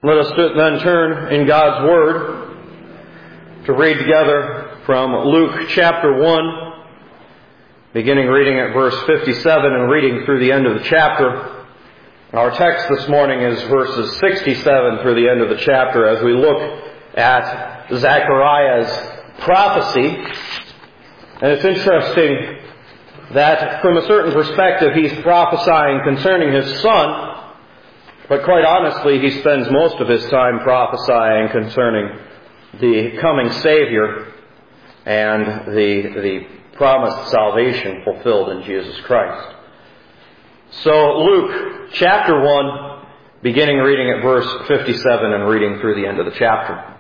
Let us then turn in God's Word to read together from Luke chapter 1, beginning reading at verse 57 and reading through the end of the chapter. Our text this morning is verses 67 through the end of the chapter as we look at Zechariah's prophecy. And it's interesting that from a certain perspective he's prophesying concerning his son, but quite honestly he spends most of his time prophesying concerning the coming Savior and the promised salvation fulfilled in Jesus Christ. So Luke chapter 1, beginning reading at verse 57 and reading through the end of the chapter.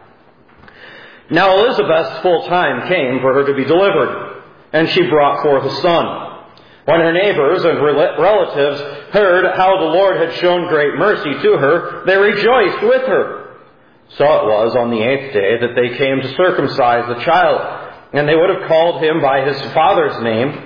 Now Elizabeth's full time came for her to be delivered, and she brought forth a son. When her neighbors and relatives heard how the Lord had shown great mercy to her, they rejoiced with her. So it was on the 8th day that they came to circumcise the child, and they would have called him by his father's name,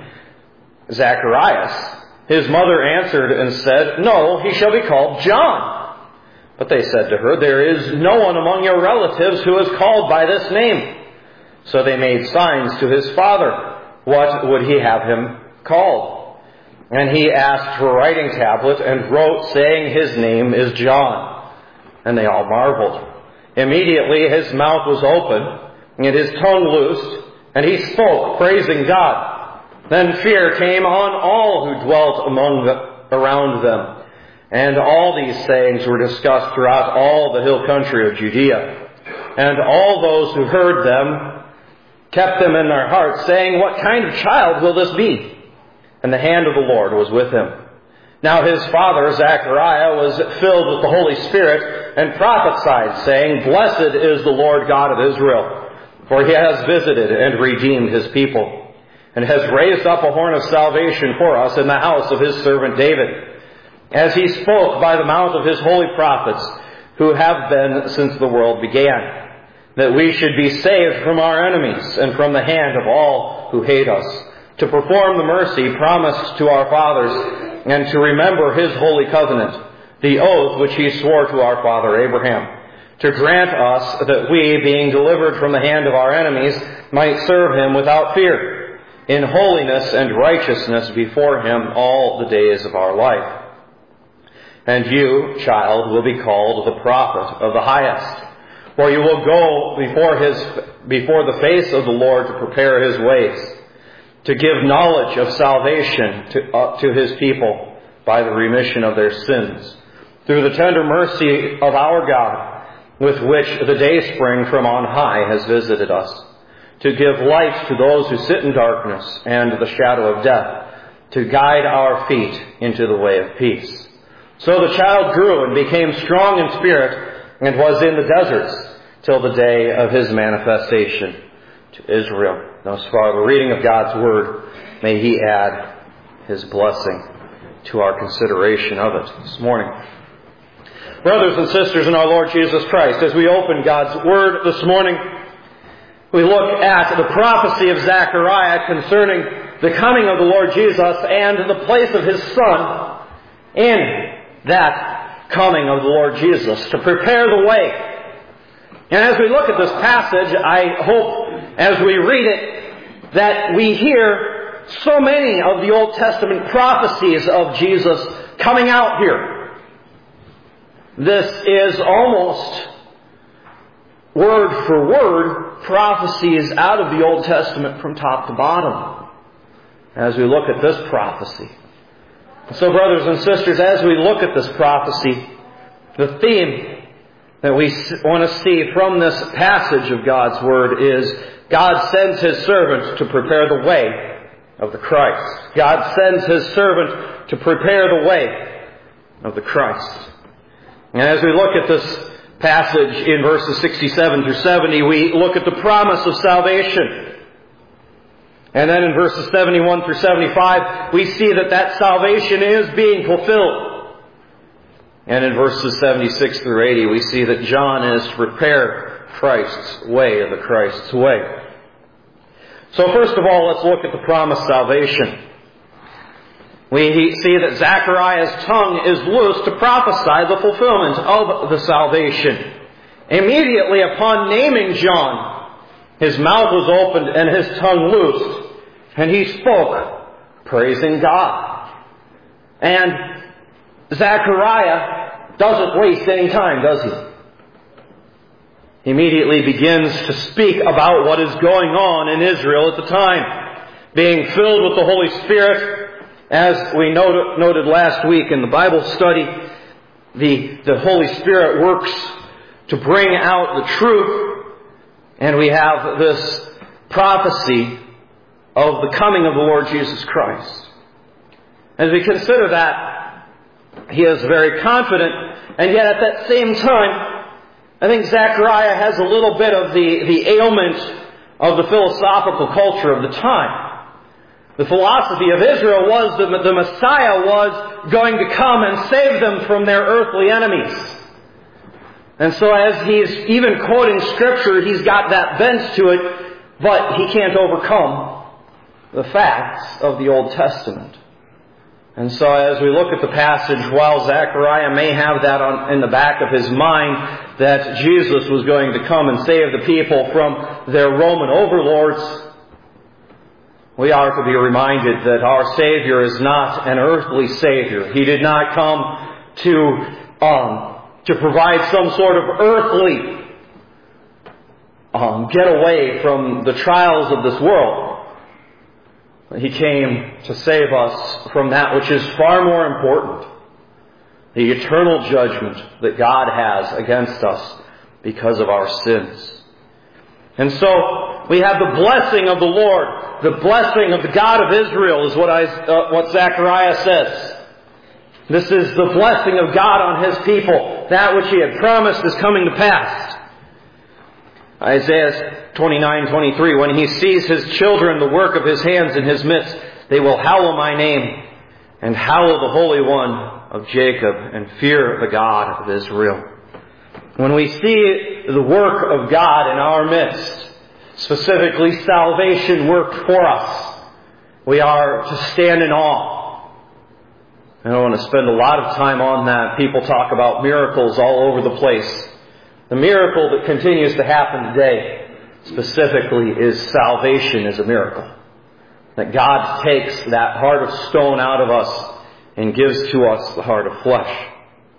Zacharias. His mother answered and said, "No, he shall be called John." But they said to her, "There is no one among your relatives who is called by this name." So they made signs to his father. What would he have him called? And he asked for a writing tablet and wrote, saying, "His name is John." And they all marveled. Immediately his mouth was open, and his tongue loosed, and he spoke, praising God. Then fear came on all who dwelt around them. And all these sayings were discussed throughout all the hill country of Judea. And all those who heard them kept them in their hearts, saying, "What kind of child will this be?" And the hand of the Lord was with him. Now his father, Zechariah, was filled with the Holy Spirit and prophesied, saying, "Blessed is the Lord God of Israel, for he has visited and redeemed his people, and has raised up a horn of salvation for us in the house of his servant David, as he spoke by the mouth of his holy prophets, who have been since the world began, that we should be saved from our enemies and from the hand of all who hate us, to perform the mercy promised to our fathers, and to remember his holy covenant, the oath which he swore to our father Abraham, to grant us that we, being delivered from the hand of our enemies, might serve him without fear, in holiness and righteousness before him all the days of our life. And you, child, will be called the prophet of the highest, for you will go before the face of the Lord to prepare his ways, to give knowledge of salvation to his people by the remission of their sins, through the tender mercy of our God, with which the dayspring from on high has visited us, to give light to those who sit in darkness and the shadow of death, to guide our feet into the way of peace. So the child grew and became strong in spirit, and was in the deserts till the day of his manifestation to Israel. Thus far, the reading of God's Word. May he add his blessing to our consideration of it this morning. Brothers and sisters in our Lord Jesus Christ, as we open God's Word this morning, we look at the prophecy of Zechariah concerning the coming of the Lord Jesus and the place of his Son in that coming of the Lord Jesus, to prepare the way. And as we look at this passage, I hope as we read it that we hear so many of the Old Testament prophecies of Jesus coming out here. This is almost word for word prophecies out of the Old Testament from top to bottom as we look at this prophecy. So brothers and sisters, as we look at this prophecy, the theme that we want to see from this passage of God's Word is God sends his servant to prepare the way of the Christ. God sends his servant to prepare the way of the Christ. And as we look at this passage in verses 67 through 70, we look at the promise of salvation. And then in verses 71 through 75, we see that salvation is being fulfilled. And in verses 76 through 80, we see that John is to prepare Christ's way, the Christ's way. So first of all, let's look at the promised salvation. We see that Zechariah's tongue is loosed to prophesy the fulfillment of the salvation. Immediately upon naming John, his mouth was opened and his tongue loosed, and he spoke, praising God. And Zechariah doesn't waste any time, does he? He immediately begins to speak about what is going on in Israel at the time, being filled with the Holy Spirit. As we noted last week in the Bible study, the Holy Spirit works to bring out the truth, and we have this prophecy of the coming of the Lord Jesus Christ. As we consider that, he is very confident, and yet at that same time, I think Zechariah has a little bit of the ailment of the philosophical culture of the time. The philosophy of Israel was that the Messiah was going to come and save them from their earthly enemies. And so as he's even quoting Scripture, he's got that bent to it, but he can't overcome the facts of the Old Testament. And so as we look at the passage, while Zechariah may have that in the back of his mind, that Jesus was going to come and save the people from their Roman overlords, we are to be reminded that our Savior is not an earthly Savior. He did not come to provide some sort of earthly getaway from the trials of this world. He came to save us from that which is far more important, the eternal judgment that God has against us because of our sins. And so we have the blessing of the Lord, the blessing of the God of Israel is what Zechariah says. This is the blessing of God on His people. That which He had promised is coming to pass. Isaiah 29:23, when He sees His children, the work of His hands in His midst, they will hallow my name and hallow the Holy One of Jacob and fear the God of Israel. When we see the work of God in our midst, specifically salvation worked for us, we are to stand in awe. I don't want to spend a lot of time on that. People talk about miracles all over the place. The miracle that continues to happen today, specifically, is salvation is a miracle. That God takes that heart of stone out of us and gives to us the heart of flesh.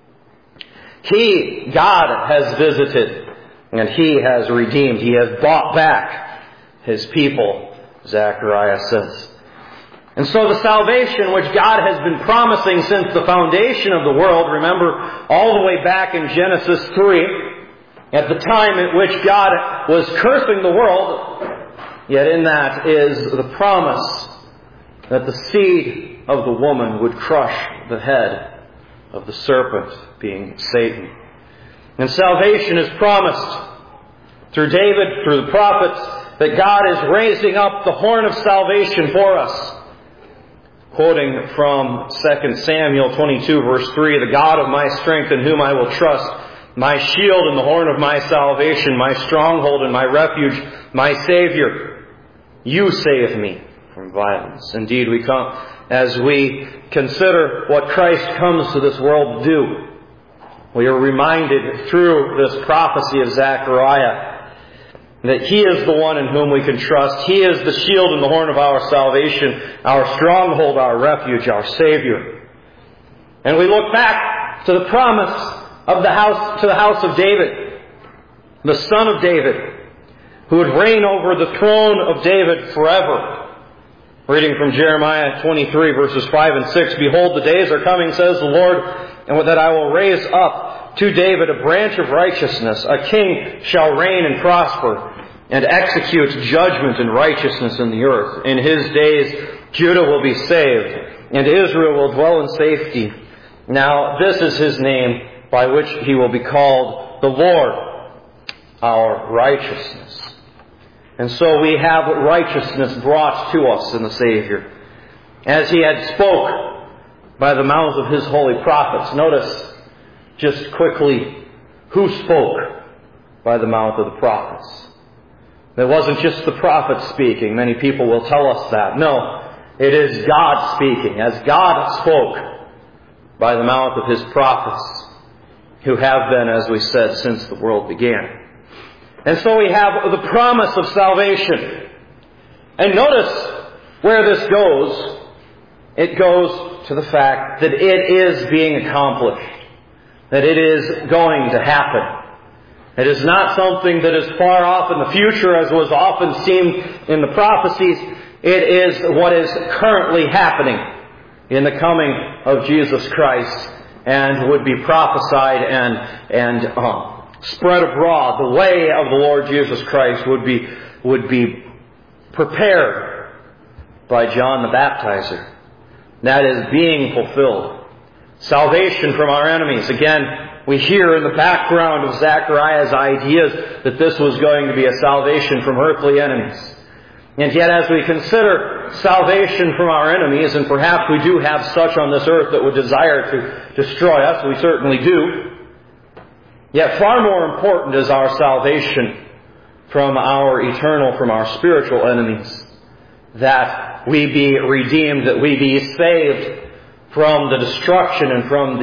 God has visited, and He has redeemed. He has bought back His people, Zechariah says. And so the salvation which God has been promising since the foundation of the world, remember, all the way back in Genesis 3, at the time at which God was cursing the world, yet in that is the promise that the seed of the woman would crush the head of the serpent, being Satan. And salvation is promised through David, through the prophets, that God is raising up the horn of salvation for us. Quoting from 2 Samuel 22 verse 3, the God of my strength in whom I will trust, my shield and the horn of my salvation, my stronghold and my refuge, my Savior, you save me from violence. Indeed, we come as we consider what Christ comes to this world to do. We are reminded through this prophecy of Zechariah that He is the one in whom we can trust. He is the shield and the horn of our salvation, our stronghold, our refuge, our Savior. And we look back to the promise of the house of David, the son of David, who would reign over the throne of David forever. Reading from Jeremiah 23 verses 5 and 6, behold, the days are coming, says the Lord, and that I will raise up to David a branch of righteousness. A king shall reign and prosper, and execute judgment and righteousness in the earth. In his days Judah will be saved, and Israel will dwell in safety. Now this is His name, by which He will be called the Lord, our righteousness. And so we have righteousness brought to us in the Savior, as He had spoke by the mouths of His holy prophets. Notice just quickly who spoke by the mouth of the prophets. It wasn't just the prophets speaking. Many people will tell us that. No, It is God speaking, as God spoke by the mouth of His prophets, who have been, as we said, since the world began. And so we have the promise of salvation. And notice where this goes. It goes to the fact that it is being accomplished, that it is going to happen. It is not something that is far off in the future, as was often seen in the prophecies. It is what is currently happening in the coming of Jesus Christ, and would be prophesied and spread abroad. The way of the Lord Jesus Christ would be prepared by John the Baptizer. That is being fulfilled. Salvation from our enemies. Again, we hear in the background of Zechariah's ideas that this was going to be a salvation from earthly enemies. And yet, as we consider salvation from our enemies, and perhaps we do have such on this earth that would desire to destroy us, we certainly do, yet far more important is our salvation from our spiritual enemies. That we be redeemed, that we be saved from the destruction and from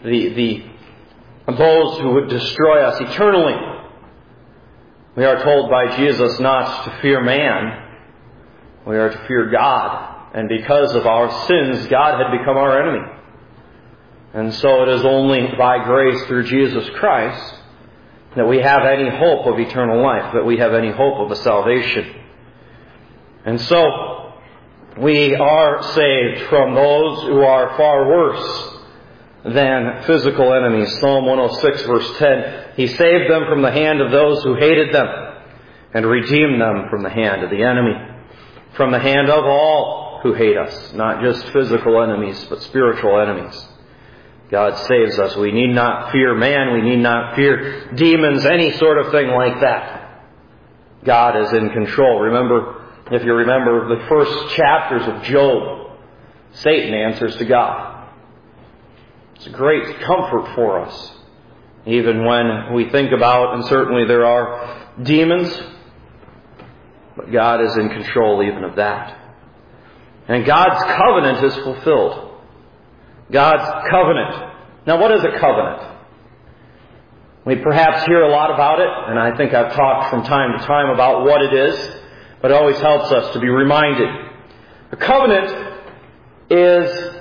those who would destroy us eternally. We are told by Jesus not to fear man. We are to fear God. And because of our sins, God had become our enemy. And so it is only by grace through Jesus Christ that we have any hope of eternal life, that we have any hope of a salvation. And so we are saved from those who are far worse than physical enemies. Psalm 106 verse 10, He saved them from the hand of those who hated them, and redeemed them from the hand of the enemy, from the hand of all who hate us, not just physical enemies, but spiritual enemies. God saves us. We need not fear man. We need not fear demons, any sort of thing like that. God is in control. Remember, if you remember the first chapters of Job, Satan answers to God. It's a great comfort for us, even when we think about, and certainly there are demons, but God is in control even of that. And God's covenant is fulfilled. God's covenant. Now, what is a covenant? We perhaps hear a lot about it, and I think I've talked from time to time about what it is, but it always helps us to be reminded. A covenant is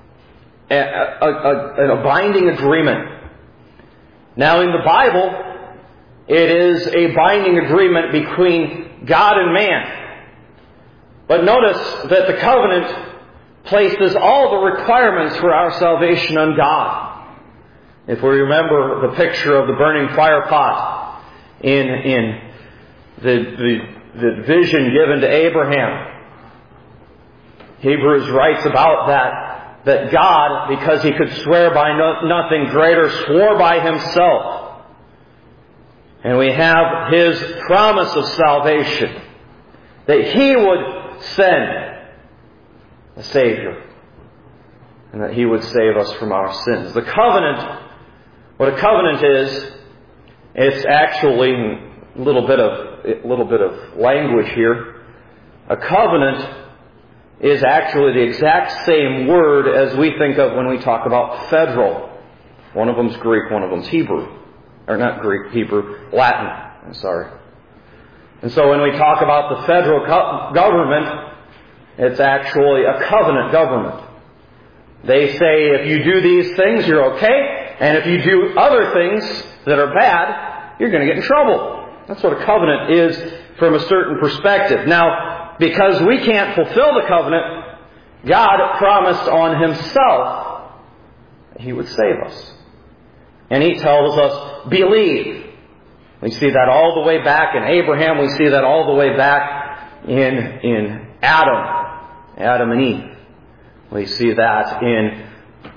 a binding agreement. Now, in the Bible, it is a binding agreement between God and man. But notice that the covenant places all the requirements for our salvation on God. If we remember the picture of the burning fire pot in the vision given to Abraham, Hebrews writes about that God, because He could swear by nothing greater, swore by Himself. And we have His promise of salvation, that He would send a Savior, and that He would save us from our sins. The covenant, what a covenant is, it's actually a little bit of language here. A covenant is actually the exact same word as we think of when we talk about federal. One of them's Greek, one of them's Hebrew. Or not Greek, Hebrew, Latin. I'm sorry. And so when we talk about the federal government, it's actually a covenant government. They say if you do these things, you're okay. And if you do other things that are bad, you're going to get in trouble. That's what a covenant is from a certain perspective. Now, because we can't fulfill the covenant, God promised on Himself that He would save us. And He tells us, believe. We see that all the way back in Abraham. We see that all the way back in Adam and Eve. We see that in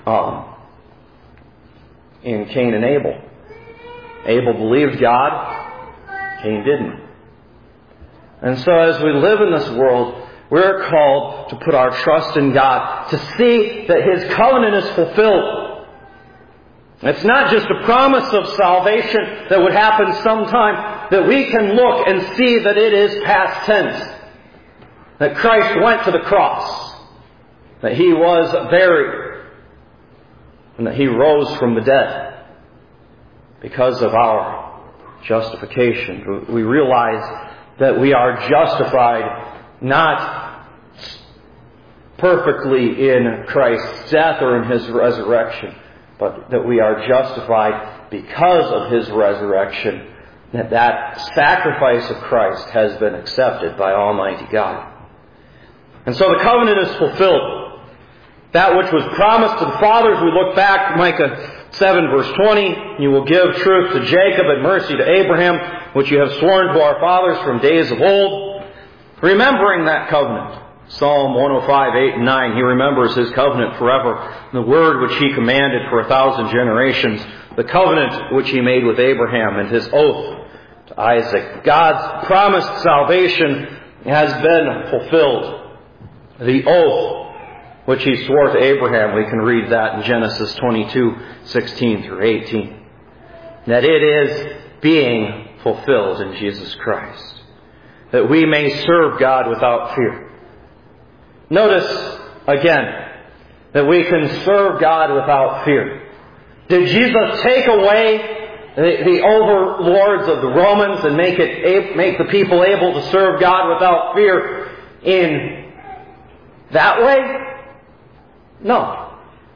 Cain and Abel. Abel believed God, Cain didn't. And so as we live in this world, we're called to put our trust in God, to see that His covenant is fulfilled. It's not just a promise of salvation that would happen sometime, that we can look and see that it is past tense. That Christ went to the cross. that He was buried, and that He rose from the dead because of our justification. We realize that we are justified not perfectly in Christ's death or in His resurrection, but that we are justified because of His resurrection, that sacrifice of Christ has been accepted by Almighty God. And so the covenant is fulfilled. That which was promised to the fathers, we look back, Micah 7 verse 20, you will give truth to Jacob and mercy to Abraham, which you have sworn to our fathers from days of old. Remembering that covenant. Psalm 105, 8 and 9, He remembers His covenant forever. The word which He commanded for 1,000 generations. The covenant which He made with Abraham and His oath to Isaac. God's promised salvation has been fulfilled. The oath which He swore to Abraham, we can read that in Genesis 22, 16 through 18. That it is being fulfilled in Jesus Christ. That we may serve God without fear. Notice, again, that we can serve God without fear. Did Jesus take away the overlords of the Romans and make the people able to serve God without fear in that way? No.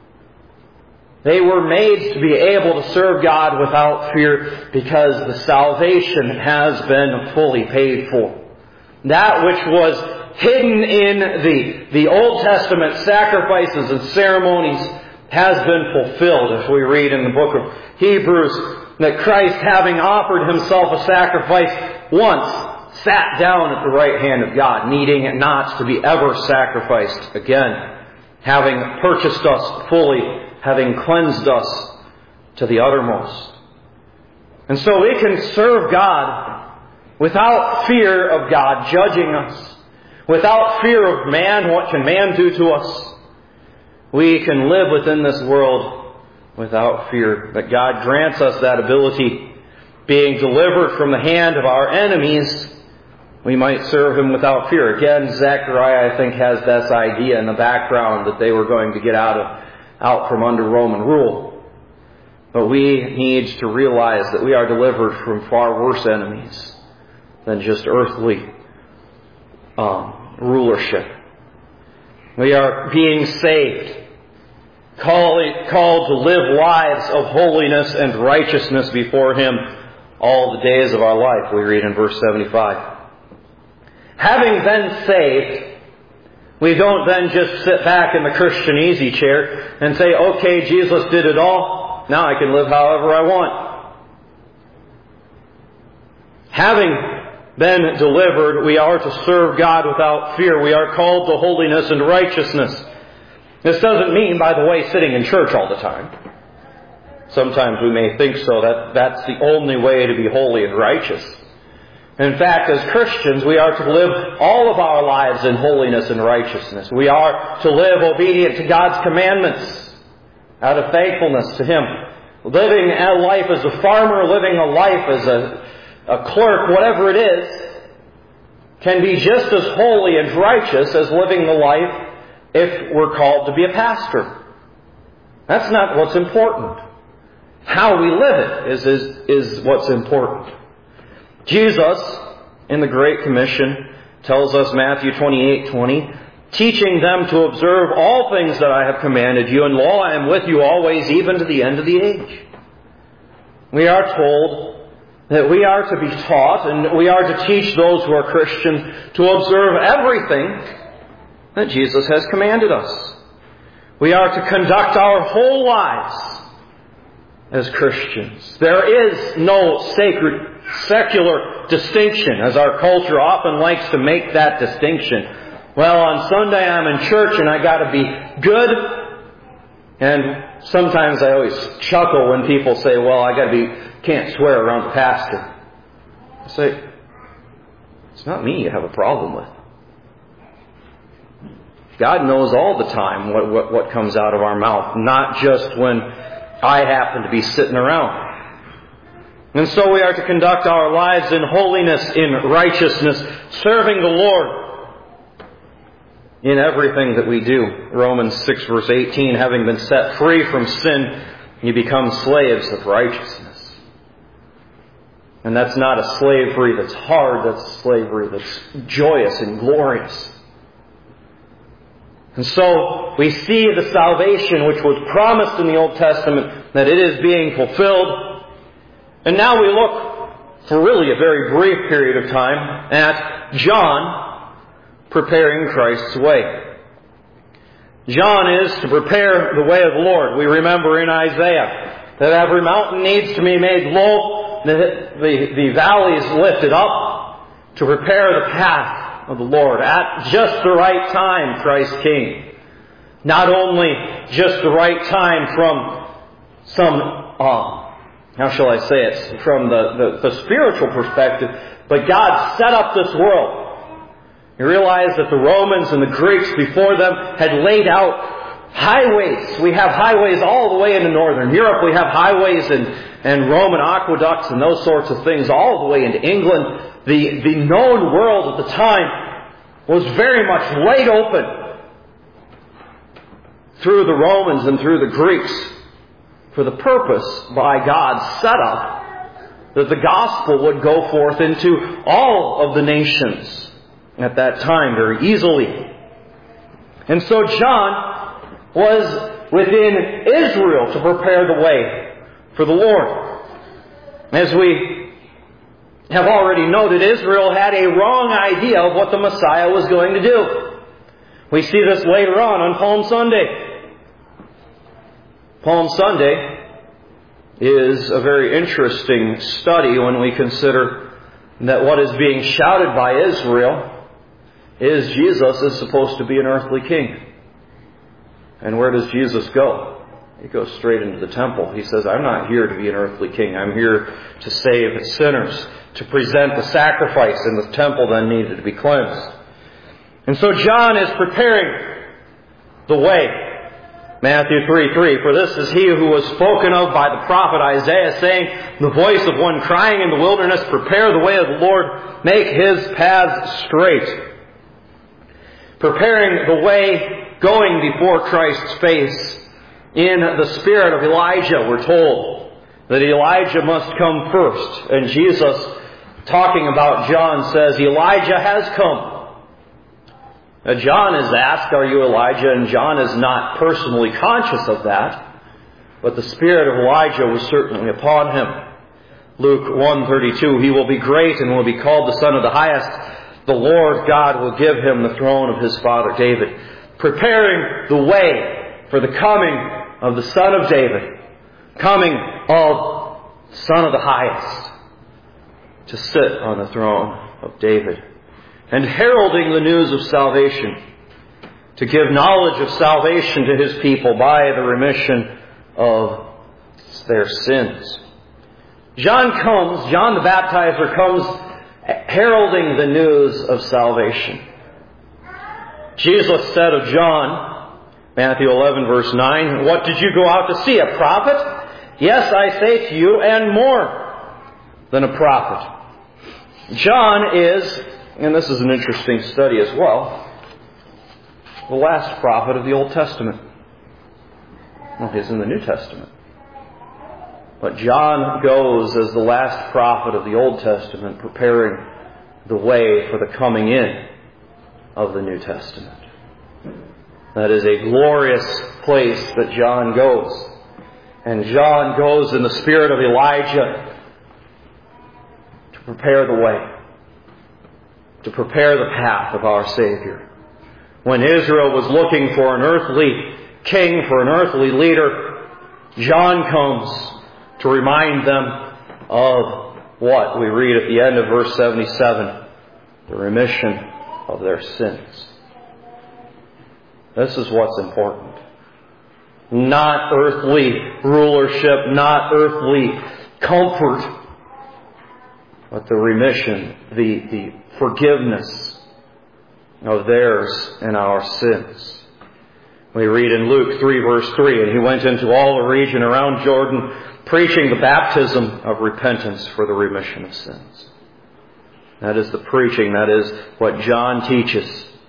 They were made to be able to serve God without fear because the salvation has been fully paid for. That which was hidden in the Old Testament sacrifices and ceremonies has been fulfilled. If we read in the book of Hebrews that Christ, having offered Himself a sacrifice once, sat down at the right hand of God, needing not to be ever sacrificed again, having purchased us fully, having cleansed us to the uttermost. And so we can serve God without fear of God judging us. Without fear of man, what can man do to us? We can live within this world without fear. That God grants us that ability, being delivered from the hand of our enemies, we might serve Him without fear. Again, Zechariah, I think, has this idea in the background that they were going to get out from under Roman rule. But we need to realize that we are delivered from far worse enemies than just earthly rulership. We are being saved, called to live lives of holiness and righteousness before Him all the days of our life, we read in verse 75. Having been saved, we don't then just sit back in the Christian easy chair and say, okay, Jesus did it all, now I can live however I want. Having been delivered, we are to serve God without fear. We are called to holiness and righteousness. This doesn't mean, by the way, sitting in church all the time. Sometimes we may think so, that's the only way to be holy and righteous. In fact, as Christians, we are to live all of our lives in holiness and righteousness. We are to live obedient to God's commandments out of thankfulness to Him. Living a life as a farmer, living a life as a clerk, whatever it is, can be just as holy and righteous as living the life if we're called to be a pastor. That's not what's important. How we live it is what's important. Jesus, in the Great Commission, tells us, Matthew 28:20, teaching them to observe all things that I have commanded you, and lo, I am with you always, even to the end of the age. We are told that we are to be taught, and we are to teach those who are Christians to observe everything that Jesus has commanded us. We are to conduct our whole lives as Christians. There is no sacred secular distinction, as our culture often likes to make that distinction. Well, on Sunday I'm in church and I got to be good. And sometimes I always chuckle when people say, well, can't swear around the pastor. I say, it's not me you have a problem with. God knows all the time what comes out of our mouth, not just when I happen to be sitting around. And so we are to conduct our lives in holiness, in righteousness, serving the Lord. in everything that we do. Romans 6 verse 18, having been set free from sin, you become slaves of righteousness. And that's not a slavery that's hard, that's a slavery that's joyous and glorious. And so we see the salvation which was promised in the Old Testament, that it is being fulfilled. And now we look for really a very brief period of time at John preparing Christ's way. John is to prepare the way of the Lord. We remember in Isaiah that every mountain needs to be made low, the valleys lifted up, to prepare the path of the Lord. At just the right time, Christ came. Not only just the right time from some, how shall I say it, from the spiritual perspective, but God set up this world. You realize that the Romans and the Greeks before them had laid out highways. We have highways all the way into northern Europe. We have highways and Roman aqueducts and those sorts of things all the way into England. The known world at the time was very much laid open through the Romans and through the Greeks for the purpose by God set up that the gospel would go forth into all of the nations at that time very easily. And so John was within Israel to prepare the way for the Lord. As we have already noted, Israel had a wrong idea of what the Messiah was going to do. We see this later on Palm Sunday. Palm Sunday is a very interesting study when we consider that what is being shouted by Israel is Jesus is supposed to be an earthly king. And where does Jesus go? He goes straight into the temple. He says, I'm not here to be an earthly king. I'm here to save sinners, to present the sacrifice, and the temple then needed to be cleansed. And so John is preparing the way. Matthew 3:3, for this is he who was spoken of by the prophet Isaiah, saying, the voice of one crying in the wilderness, prepare the way of the Lord, make his paths straight. Preparing the way, going before Christ's face. In the spirit of Elijah, we're told that Elijah must come first. And Jesus, talking about John, says, Elijah has come. Now, John is asked, are you Elijah? And John is not personally conscious of that. But the spirit of Elijah was certainly upon him. Luke 1:32, he will be great and will be called the Son of the Highest. The Lord God will give him the throne of his father David. Preparing the way for the coming of the Son of David. Coming of Son of the Highest. To sit on the throne of David. And heralding the news of salvation. To give knowledge of salvation to his people by the remission of their sins. John the Baptizer comes heralding the news of salvation. Jesus said of John, Matthew 11 verse 9, what did you go out to see? A prophet? Yes, I say to you, and more than a prophet. John is, and this is an interesting study as well, the last prophet of the Old Testament. Well, he's in the New Testament. But John goes as the last prophet of the Old Testament, preparing the way for the coming in of the New Testament. That is a glorious place that John goes. And John goes in the spirit of Elijah to prepare the way, to prepare the path of our Savior. When Israel was looking for an earthly king, for an earthly leader, John comes to remind them of what we read at the end of verse 77, the remission of their sins. This is what's important. Not earthly rulership, not earthly comfort, but the remission, the forgiveness of theirs and our sins. We read in Luke 3 verse 3, and he went into all the region around Jordan, preaching the baptism of repentance for the remission of sins. That is the preaching. That is what John teaches.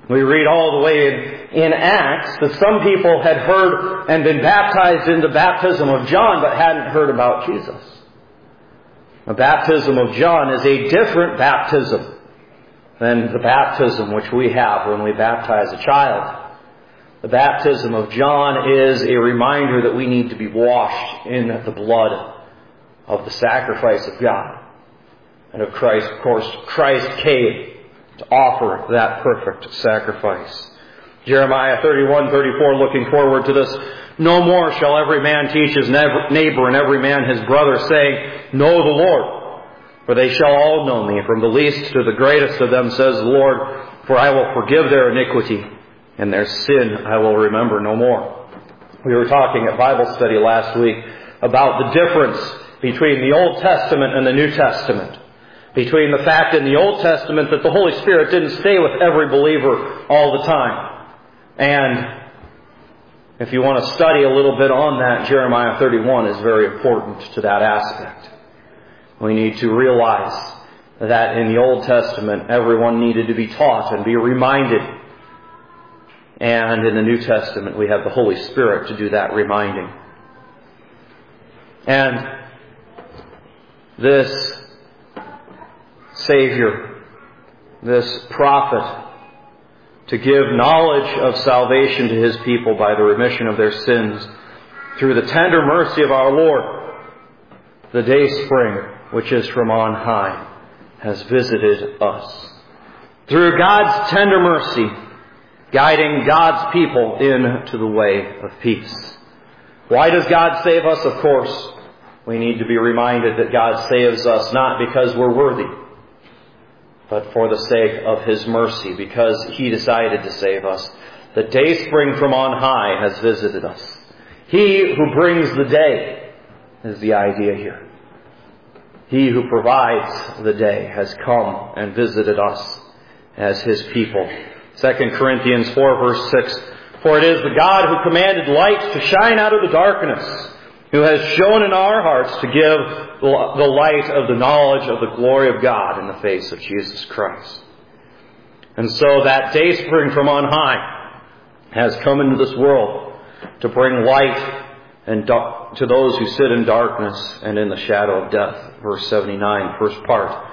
We read all the way in Acts that some people had heard and been baptized in the baptism of John but hadn't heard about Jesus. The baptism of John is a different baptism than the baptism which we have when we baptize a child. The baptism of John is a reminder that we need to be washed in the blood of the sacrifice of God and of Christ. Of course, Christ came to offer that perfect sacrifice. Jeremiah 31:34, looking forward to this. No more shall every man teach his neighbor and every man his brother, saying, Know the Lord, for they shall all know me, from the least to the greatest of them, says the Lord, for I will forgive their iniquity, and their sin I will remember no more. We were talking at Bible study last week about the difference between the Old Testament and the New Testament. Between the fact in the Old Testament that the Holy Spirit didn't stay with every believer all the time. And if you want to study a little bit on that, Jeremiah 31 is very important to that aspect. We need to realize that in the Old Testament, everyone needed to be taught and be reminded. And in the New Testament, we have the Holy Spirit to do that reminding. And this Savior, this prophet, to give knowledge of salvation to His people by the remission of their sins through the tender mercy of our Lord, the day spring, which is from on high, has visited us. Through God's tender mercy, guiding God's people into the way of peace. Why does God save us? Of course, we need to be reminded that God saves us not because we're worthy, but for the sake of His mercy, because He decided to save us. The day spring from on high has visited us. He who brings the day is the idea here. He who provides the day has come and visited us as His people. 2 Corinthians 4 verse 6, For it is the God who commanded light to shine out of the darkness, who has shone in our hearts to give the light of the knowledge of the glory of God in the face of Jesus Christ. And so that day spring from on high has come into this world to bring light and to those who sit in darkness and in the shadow of death. Verse 79, first part.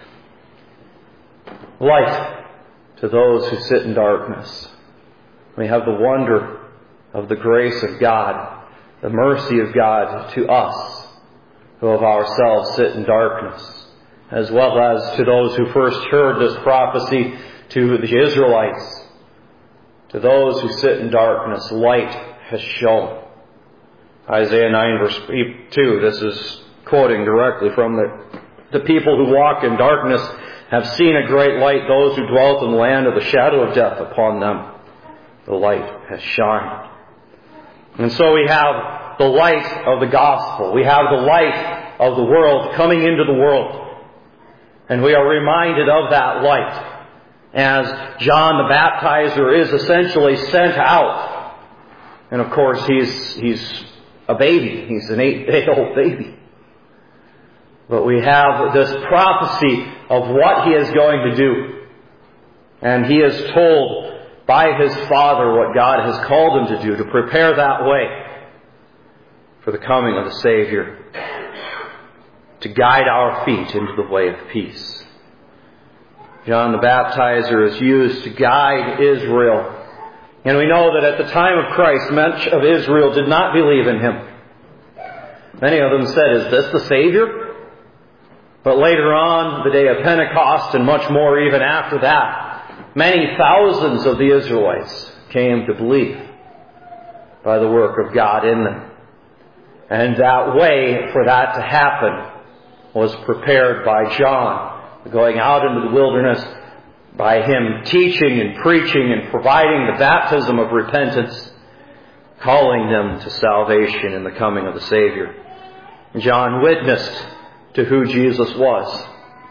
Light to those who sit in darkness. We have the wonder of the grace of God, the mercy of God to us, who of ourselves sit in darkness, as well as to those who first heard this prophecy, to the Israelites. To those who sit in darkness, light has shone. Isaiah 9 verse 2, this is quoting directly from the people who walk in darkness have seen a great light. Those who dwelt in the land of the shadow of death, upon them the light has shined. And so we have the light of the gospel. We have the light of the world coming into the world. And we are reminded of that light as John the Baptizer is essentially sent out. And of course he's a baby. He's an 8-day-old baby. But we have this prophecy of what he is going to do. And he is told by his Father what God has called him to do, to prepare that way for the coming of the Savior, to guide our feet into the way of peace. John the Baptizer is used to guide Israel. And we know that at the time of Christ, much of Israel did not believe in him. Many of them said, "Is this the Savior?" But later on, the day of Pentecost, and much more even after that, many thousands of the Israelites came to believe by the work of God in them. And that way for that to happen was prepared by John, going out into the wilderness, by him teaching and preaching and providing the baptism of repentance, calling them to salvation in the coming of the Savior. John witnessed to who Jesus was.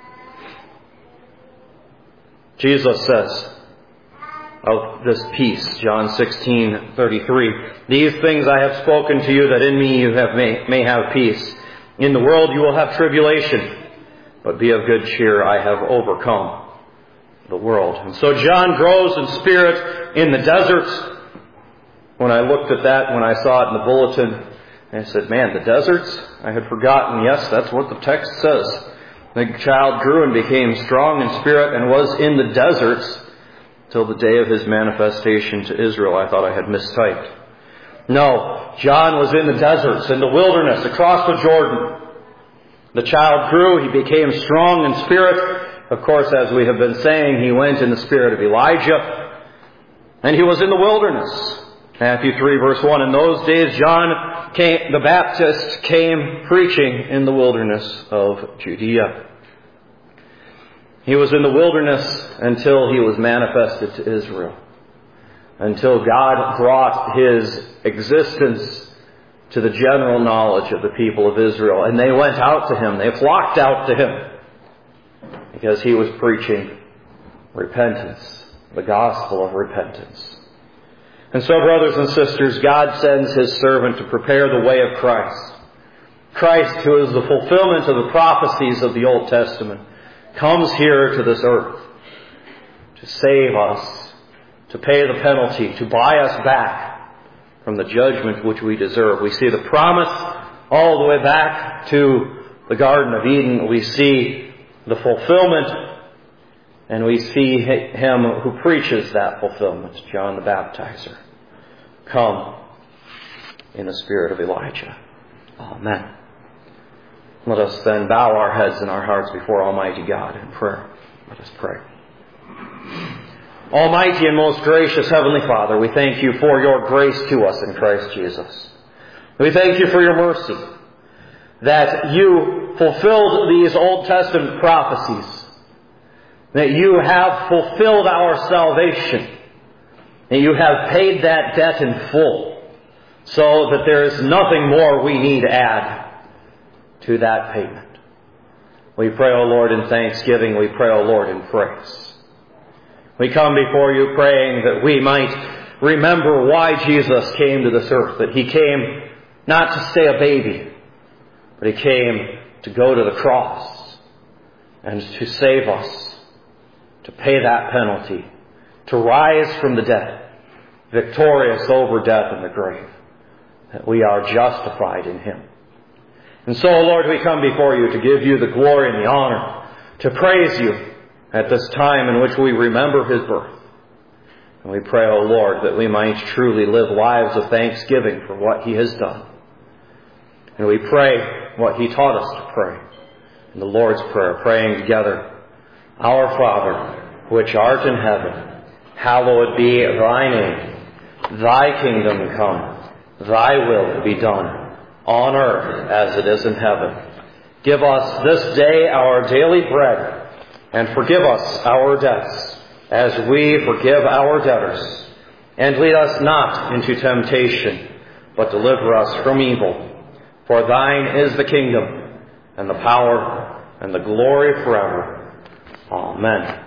Jesus says of this peace, John 16:33, "These things I have spoken to you, that in me you may have peace. In the world you will have tribulation, but be of good cheer, I have overcome the world. And so John grows in spirit in the desert. When I looked at that, when I saw it in the bulletin, I said, man, the deserts? I had forgotten. Yes, that's what the text says. The child grew and became strong in spirit and was in the deserts till the day of his manifestation to Israel. I thought I had mistyped. No, John was in the deserts, in the wilderness, across the Jordan. The child grew, he became strong in spirit. Of course, as we have been saying, he went in the spirit of Elijah. And he was in the wilderness. Matthew 3 verse 1, in those days John the Baptist came preaching in the wilderness of Judea. He was in the wilderness until he was manifested to Israel. Until God brought his existence to the general knowledge of the people of Israel. And they went out to him. They flocked out to him. Because he was preaching repentance. The gospel of repentance. And so, brothers and sisters, God sends his servant to prepare the way of Christ. Christ, who is the fulfillment of the prophecies of the Old Testament, comes here to this earth to save us, to pay the penalty, to buy us back from the judgment which we deserve. We see the promise all the way back to the Garden of Eden. We see the fulfillment, and we see him who preaches that fulfillment, John the Baptizer, come in the spirit of Elijah. Amen. Let us then bow our heads and our hearts before Almighty God in prayer. Let us pray. Almighty and most gracious Heavenly Father, we thank you for your grace to us in Christ Jesus. We thank you for your mercy, that you fulfilled these Old Testament prophecies, that you have fulfilled our salvation, and you have paid that debt in full, so that there is nothing more we need to add to that payment. We pray, O Lord, in thanksgiving. We pray, O Lord, in praise. We come before you praying that we might remember why Jesus came to this earth, that he came not to stay a baby, but he came to go to the cross and to save us, to pay that penalty, to rise from the dead, victorious over death and the grave, that we are justified in him. And so, Lord, we come before you to give you the glory and the honor, to praise you at this time in which we remember his birth. And we pray, O Lord, that we might truly live lives of thanksgiving for what he has done. And we pray what he taught us to pray in the Lord's Prayer, praying together, Our Father, which art in heaven, hallowed be thy name. Thy kingdom come, thy will be done, on earth as it is in heaven. Give us this day our daily bread, and forgive us our debts, as we forgive our debtors. And lead us not into temptation, but deliver us from evil. For thine is the kingdom, and the power, and the glory forever. Amen.